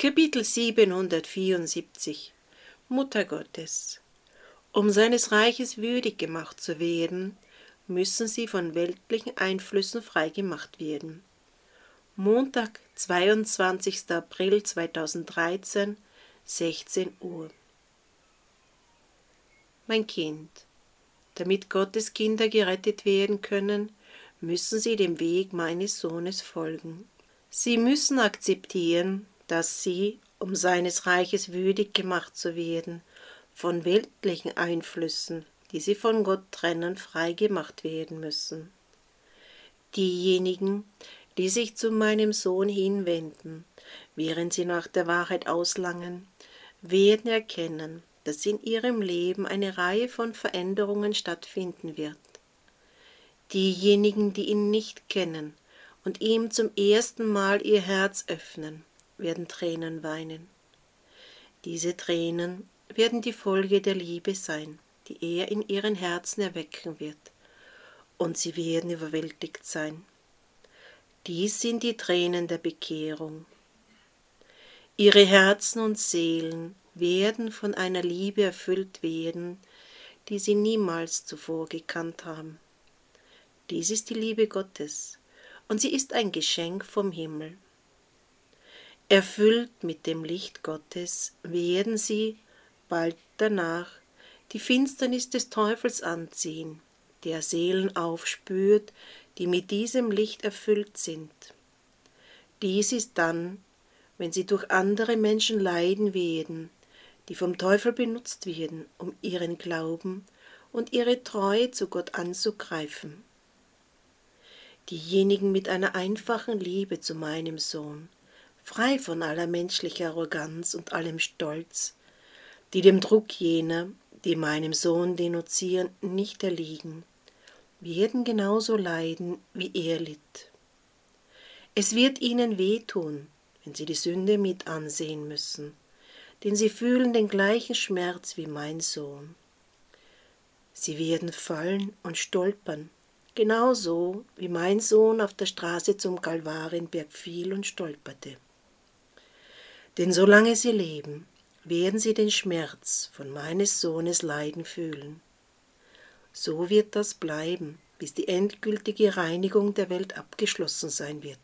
Kapitel 774 Mutter Gottes. Um seines Reiches würdig gemacht zu werden, müssen sie von weltlichen Einflüssen frei gemacht werden. Montag, 22. April 2013, 16 Uhr. Mein Kind, damit Gottes Kinder gerettet werden können, müssen sie dem Weg meines Sohnes folgen. Sie müssen akzeptieren, dass sie, um seines Reiches würdig gemacht zu werden, von weltlichen Einflüssen, die sie von Gott trennen, frei gemacht werden müssen. Diejenigen, die sich zu meinem Sohn hinwenden, während sie nach der Wahrheit auslangen, werden erkennen, dass in ihrem Leben eine Reihe von Veränderungen stattfinden wird. Diejenigen, die ihn nicht kennen und ihm zum ersten Mal ihr Herz öffnen, werden Tränen weinen. Diese Tränen werden die Folge der Liebe sein, die er in ihren Herzen erwecken wird, und sie werden überwältigt sein. Dies sind die Tränen der Bekehrung. Ihre Herzen und Seelen werden von einer Liebe erfüllt werden, die sie niemals zuvor gekannt haben. Dies ist die Liebe Gottes, und sie ist ein Geschenk vom Himmel. Erfüllt mit dem Licht Gottes werden sie bald danach die Finsternis des Teufels anziehen, der Seelen aufspürt, die mit diesem Licht erfüllt sind. Dies ist dann, wenn sie durch andere Menschen leiden werden, die vom Teufel benutzt werden, um ihren Glauben und ihre Treue zu Gott anzugreifen. Diejenigen mit einer einfachen Liebe zu meinem Sohn, frei von aller menschlicher Arroganz und allem Stolz, die dem Druck jener, die meinem Sohn denunzieren, nicht erliegen, werden genauso leiden, wie er litt. Es wird ihnen wehtun, wenn sie die Sünde mit ansehen müssen, denn sie fühlen den gleichen Schmerz wie mein Sohn. Sie werden fallen und stolpern, genauso wie mein Sohn auf der Straße zum Kalvarienberg fiel und stolperte. Denn solange sie leben, werden sie den Schmerz von meines Sohnes Leiden fühlen. So wird das bleiben, bis die endgültige Reinigung der Welt abgeschlossen sein wird.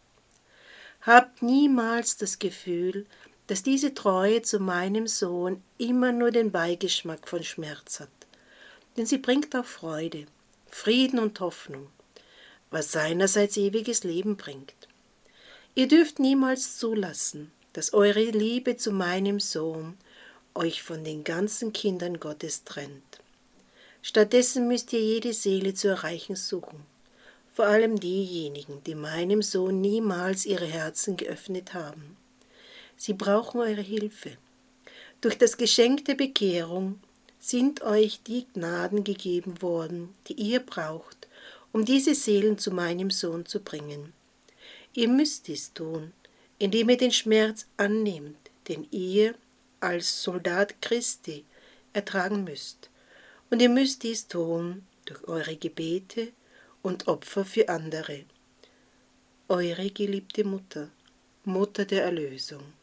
Habt niemals das Gefühl, dass diese Treue zu meinem Sohn immer nur den Beigeschmack von Schmerz hat, denn sie bringt auch Freude, Frieden und Hoffnung, was seinerseits ewiges Leben bringt. Ihr dürft niemals zulassen, dass eure Liebe zu meinem Sohn euch von den ganzen Kindern Gottes trennt. Stattdessen müsst ihr jede Seele zu erreichen suchen, vor allem diejenigen, die meinem Sohn niemals ihre Herzen geöffnet haben. Sie brauchen eure Hilfe. Durch das Geschenk der Bekehrung sind euch die Gnaden gegeben worden, die ihr braucht, um diese Seelen zu meinem Sohn zu bringen. Ihr müsst dies tun, indem ihr den Schmerz annehmt, den ihr als Soldat Christi ertragen müsst. Und ihr müsst dies tun durch eure Gebete und Opfer für andere. Eure geliebte Mutter, Mutter der Erlösung.